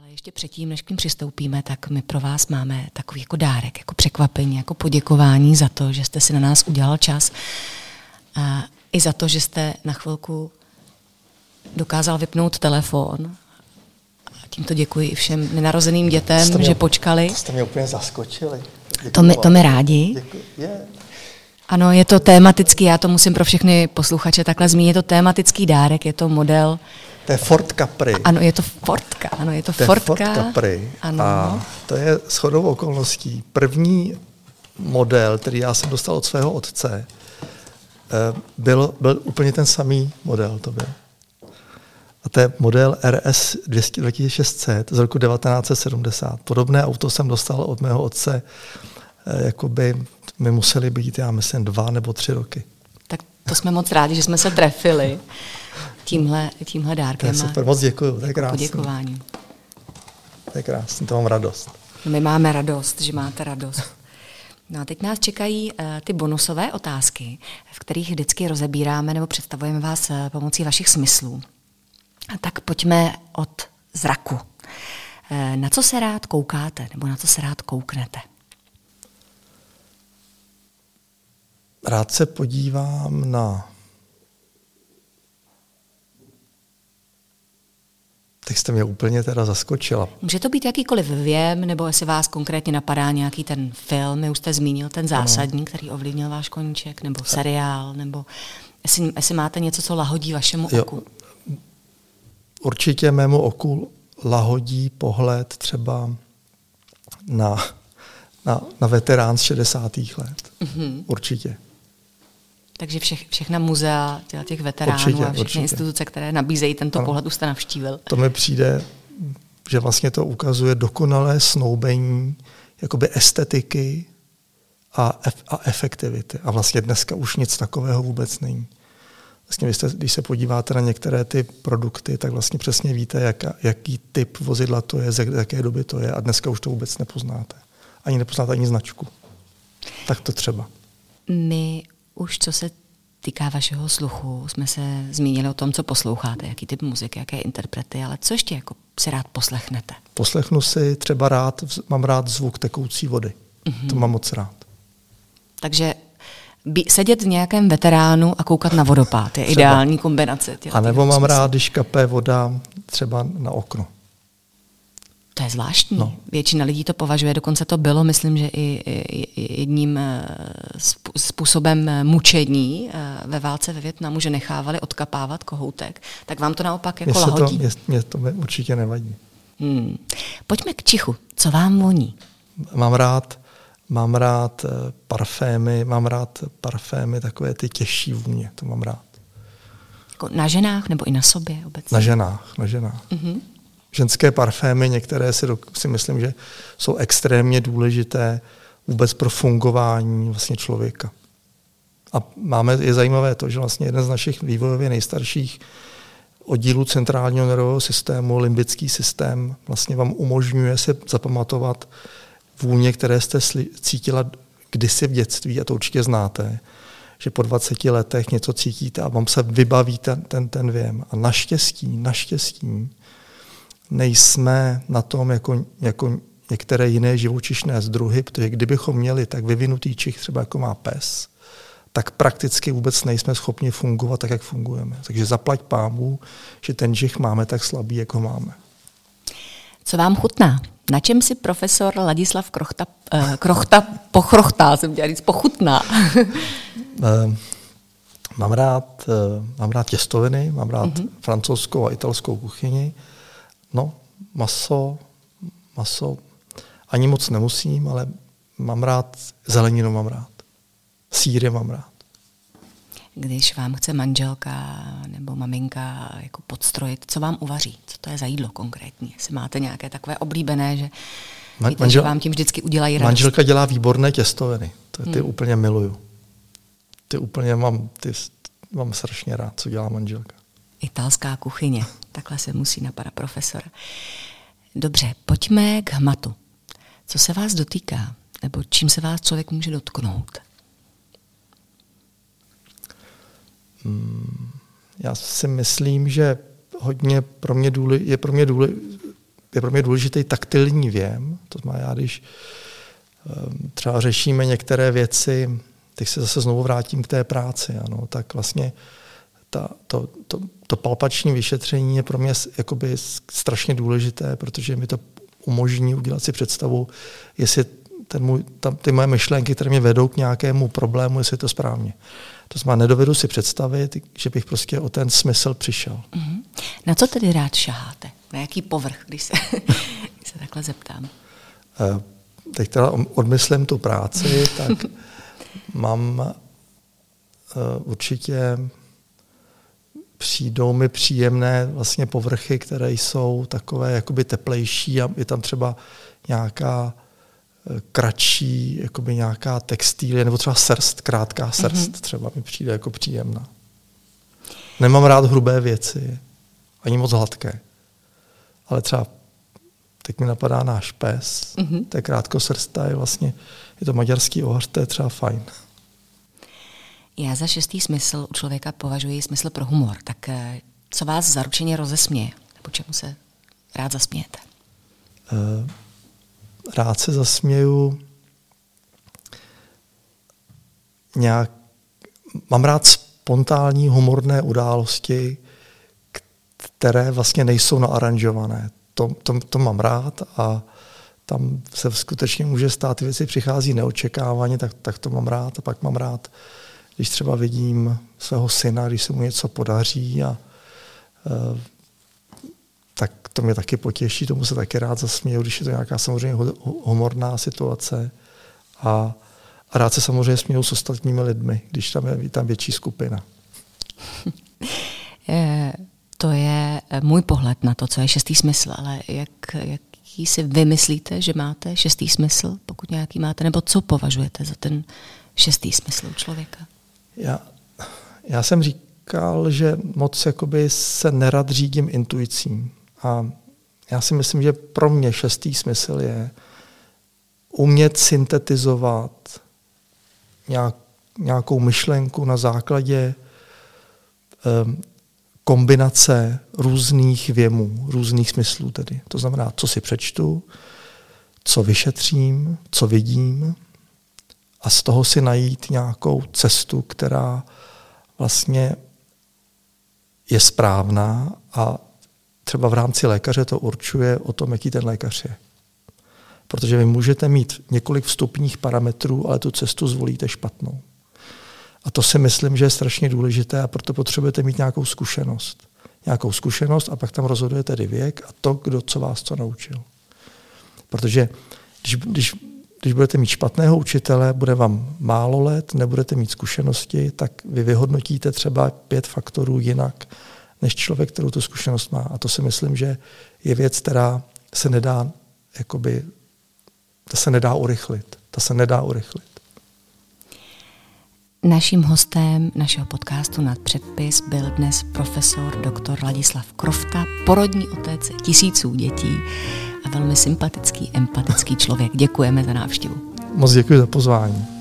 ještě předtím, než k ním přistoupíme, tak my pro vás máme takový jako dárek, jako překvapení, jako poděkování za to, že jste si na nás udělal čas a i za to, že jste na chvilku dokázal vypnout telefon. A tímto děkuji i všem nenarozeným dětem, že počkali. To jste mě úplně zaskočili. To my rádi. Děkuji. Yeah. Ano, je to tematický, já to musím pro všechny posluchače takhle zmínit, je to tematický dárek, je to model. To je Ford Capri. Ano, je to Fordka. Ano, je to Fordka. Ford Capri. Ano. A to je shodou okolností první model, který já jsem dostal od svého otce. Byl úplně ten samý model, to byl. A to je model RS 2600 z roku 1970. Podobné auto jsem dostal od mého otce, jakoby my museli být, já myslím, 2 nebo 3 roky. Tak to jsme moc rádi, že jsme se trefili tímhle dárkem. To je super, moc děkuju, to je krásný. Poděkování. To je krásný, to mám radost. My máme radost, že máte radost. No a teď nás čekají ty bonusové otázky, v kterých vždycky rozebíráme nebo představujeme vás pomocí vašich smyslů. A tak pojďme od zraku. Na co se rád koukáte nebo na co se rád kouknete? Rád se podívám na... Teď jste mě úplně teda zaskočila. Může to být jakýkoliv věm, nebo jestli vás konkrétně napadá nějaký ten film, už jste zmínil ten zásadní, který ovlivnil váš koníček, nebo seriál, nebo jestli máte něco, co lahodí vašemu oku. Určitě mému oku lahodí pohled třeba na veterán z 60. let. Mm-hmm. Určitě. Takže všechna muzea těch veteránů a všechny instituce, které nabízejí tento pohled, už jste navštívil. To mi přijde, že vlastně to ukazuje dokonalé snoubení jakoby estetiky a efektivity. A vlastně dneska už nic takového vůbec není. Vlastně když se podíváte na některé ty produkty, tak vlastně přesně víte, jaký typ vozidla to je, z jaké doby to je a dneska už to vůbec nepoznáte. Ani nepoznáte ani značku. Tak to třeba. My už, co se týká vašeho sluchu, jsme se zmínili o tom, co posloucháte, jaký typ muziky, jaké interprety, ale co ještě jako si rád poslechnete? Poslechnu si třeba mám rád zvuk tekoucí vody. Mm-hmm. To mám moc rád. Takže sedět v nějakém veteránu a koukat na vodopád je ideální kombinace. A nebo mám rád, když kape voda třeba na okno. To je zvláštní. No. Většina lidí to považuje, dokonce to bylo, myslím, že i jedním způsobem mučení ve válce ve Vietnamu, že nechávali odkapávat kohoutek. Tak vám to naopak jako lahodí. Mě to určitě nevadí. Pojďme k čichu. Co vám voní? Mám rád parfémy, takové ty těžší vůně, to mám rád. Jako na ženách nebo i na sobě obecně? Na ženách. Mm-hmm. Ženské parfémy, některé si myslím, že jsou extrémně důležité vůbec pro fungování vlastně člověka. A je zajímavé to, že vlastně jeden z našich vývojově nejstarších oddílů centrálního nervového systému, limbický systém, vlastně vám umožňuje si zapamatovat vůně, které jste cítila kdysi v dětství, a to určitě znáte, že po 20 letech něco cítíte a vám se vybaví ten věm. A naštěstí nejsme na tom jako některé jiné živočišné druhy, protože kdybychom měli tak vyvinutý čich, třeba jako má pes, tak prakticky vůbec nejsme schopni fungovat tak, jak fungujeme. Takže zaplať pánbůh, že ten čich máme tak slabý, jak ho máme. Co vám chutná? Na čem si profesor Ladislav Krochta pochutná? Mám rád těstoviny, mám rád francouzskou a italskou kuchyni. No, maso ani moc nemusím, ale mám rád zeleninu, mám rád. Sýry mám rád. Když vám chce manželka nebo maminka jako podstrojit, co vám uvaří? Co to je za jídlo konkrétně? Jestli máte nějaké takové oblíbené, že víte, že vám tím vždycky udělají radost. Manželka dělá výborné těstoviny. Ty úplně miluju. Mám strašně rád, co dělá manželka. Italská kuchyně. Takhle se musí na pana profesora. Dobře, pojďme k hmatu. Co se vás dotýká? Nebo čím se vás člověk může dotknout? Já si myslím, že hodně je pro mě je pro mě důležitý taktilní věm. To znamená, já když třeba řešíme některé věci, teď se zase znovu vrátím k té práci, ano, tak vlastně to palpační vyšetření je pro mě jakoby strašně důležité, protože mi to umožní udělat si představu, jestli ty moje myšlenky, které mě vedou k nějakému problému, jestli je to správně. To znamená, nedovedu si představit, že bych prostě o ten smysl přišel. Mm-hmm. Na co tedy rád šaháte? Na jaký povrch, když se takhle zeptám? Teď teda odmyslím tu práci, tak mám určitě přijdou mi příjemné vlastně povrchy, které jsou takové jakoby teplejší a je tam třeba nějaká kratší, jakoby nějaká textilie, nebo třeba srst, krátká srst třeba mi přijde jako příjemná. Nemám rád hrubé věci, ani moc hladké. Ale třeba teď mi napadá náš pes, to je krátkosrstá, je to maďarský ohař, to je třeba fajn. Já za 6. smysl u člověka považuji smysl pro humor. Tak co vás zaručeně rozesměje? Nebo čemu se rád zasmějete? Rád se zasměju mám rád spontánní humorné události, které vlastně nejsou naaranžované. To mám rád a tam se skutečně může stát, ty věci přichází neočekávaně, tak to mám rád. A pak mám rád, když třeba vidím svého syna, když se mu něco podaří tak to mě taky potěší, tomu se taky rád zasměju, když je to nějaká samozřejmě humorná situace. A rád se samozřejmě směju s ostatními lidmi, když tam je tam větší skupina. To je můj pohled na to, co je 6. smysl, ale jaký si vy myslíte, že máte 6. smysl, pokud nějaký máte, nebo co považujete za ten 6. smysl u člověka? Já jsem říkal, že moc jakoby se nerad řídím intuicím. A já si myslím, že pro mě 6. smysl je umět syntetizovat nějakou myšlenku na základě kombinace různých věmů, různých smyslů tedy. To znamená, co si přečtu, co vyšetřím, co vidím a z toho si najít nějakou cestu, která vlastně je správná a třeba v rámci lékaře to určuje o tom, jaký ten lékař je. Protože vy můžete mít několik vstupních parametrů, ale tu cestu zvolíte špatnou. A to si myslím, že je strašně důležité a proto potřebujete mít nějakou zkušenost. Nějakou zkušenost a pak tam rozhoduje tedy věk a to, co vás co naučil. Protože když budete mít špatného učitele, bude vám málo let, nebudete mít zkušenosti, tak vy vyhodnotíte třeba 5 faktorů jinak, než člověk, kterou tu zkušenost má. A to si myslím, že je věc, která se nedá, ta se nedá urychlit. Naším hostem našeho podcastu Nad předpis byl dnes profesor dr. Ladislav Krofta, porodní otec 1000 dětí a velmi sympatický, empatický člověk. Děkujeme za návštěvu. Moc děkuji za pozvání.